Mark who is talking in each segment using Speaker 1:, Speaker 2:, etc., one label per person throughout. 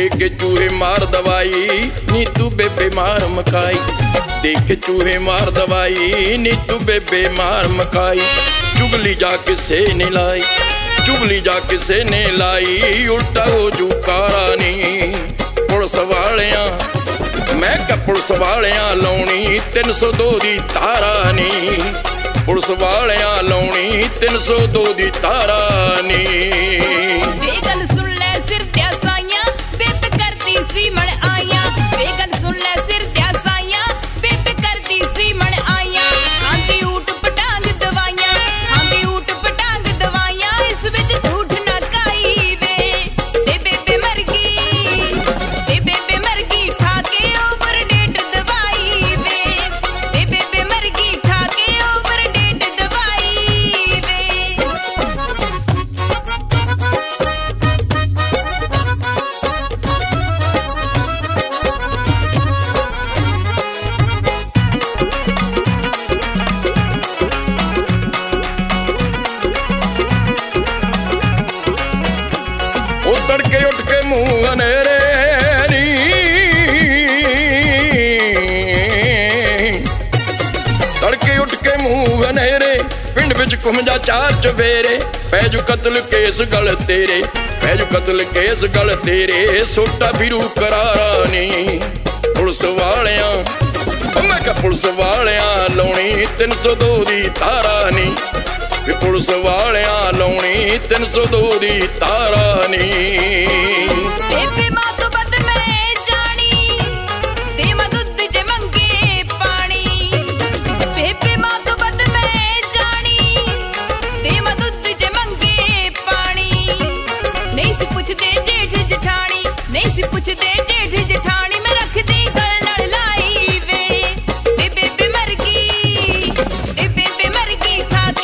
Speaker 1: दे के चूहे मार दवाई नी तू बेबे मार मकाई, देख के चूहे मार दवाई नी तू बेबे मार मकाई। चुगली जा किसे ने लाई, चुगली जा किसे ने लाई, उल्टा हो जू कारा नी। पुलिस वालियां मैं क्या पुलिस वालियां लाउनी 302 दी तारा नी, पुलिस वालियां लाउनी 302 दी तारा नी। तड़के उठ के मुंह अनेरे नी, तड़के उठ के मुंह अनेरे, पिंड विच घुम जा चार चवेरे। पैजू कतल केस गल तेरे, पैजू कतल केस गल तेरे, सोटा फिरू करारा नी। पुलिस वालियां मैं क्या पुलिस वालियां लाउनी 302 दी तारा नी, पुलिस वालियां लाउनी 302 दी तारा नी।
Speaker 2: बेबे मां तो बद मैं जानी, ते मां दुध च मंगे पानी। बेबे मां तो बद मैं जानी, ते मां दुध च मंगे पानी। नहीं सी पुछदे जेठ जठानी, नहीं सी पुछदे जेठ जठानी, मैं रख दी गल नाल लाई वे। ते बेबे मर गई, ते बेबे मर गई खा के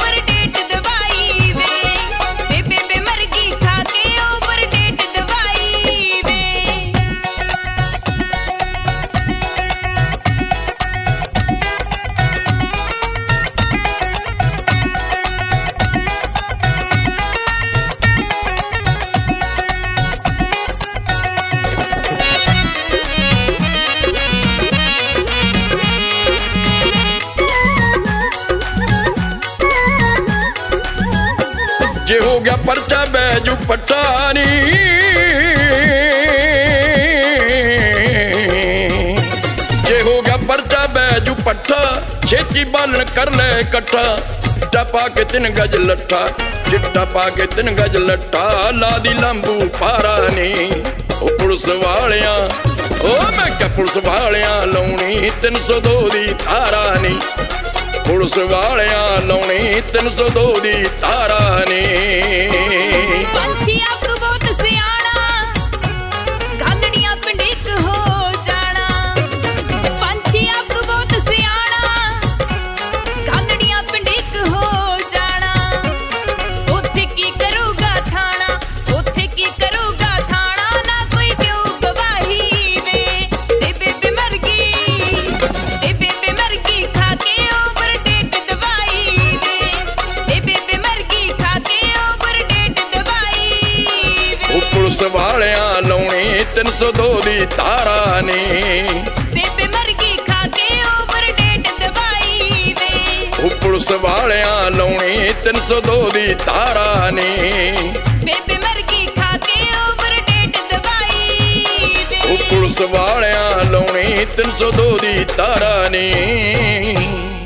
Speaker 1: जे हो गया परचा बैजू पठानी, जे हो गया परचा बैजू पट्ठा, छेती बालन कर ले कट्ठा। चिट्टा पा के 3 गज लट्ठा, चिट्टा पा के 3 गज लट्ठा, ला दी लंबू पारा नी। ओ पुलिस वालियां ओ मैं क्या पुलिस वालियां लाउनी 302 दी तारा नी, पुलिस वालियां लाउनी 302 दी तारा नी।
Speaker 2: पंछी अक बहुत सियाना, गालड़ियां पिंडिक हो जाना। पंछी अक बहुत सियाना, गालड़ियां पिंडिक हो जाना। उथे की करूगा थाना, उथे की करूगा थाना, ना कोई प्यो गवाही वे। ते बेबे मर गई, ते बेबे मर गई खा के ओवरडेट दवाई वे। ते बेबे मर गई खा के ओवरडेट दवाई वे।
Speaker 1: पुलिस वालियां लाउनी 302 दी तारा नी,
Speaker 2: बेबे मर गई खा के ओवरडेट दवाई वे।
Speaker 1: पुलिस वालियां लाउनी 302 दी तारा नी,
Speaker 2: बेबे मर गई खा के ओवरडेट दवाई वे।
Speaker 1: पुलिस वालियां लाउनी 302 दी तारा नी।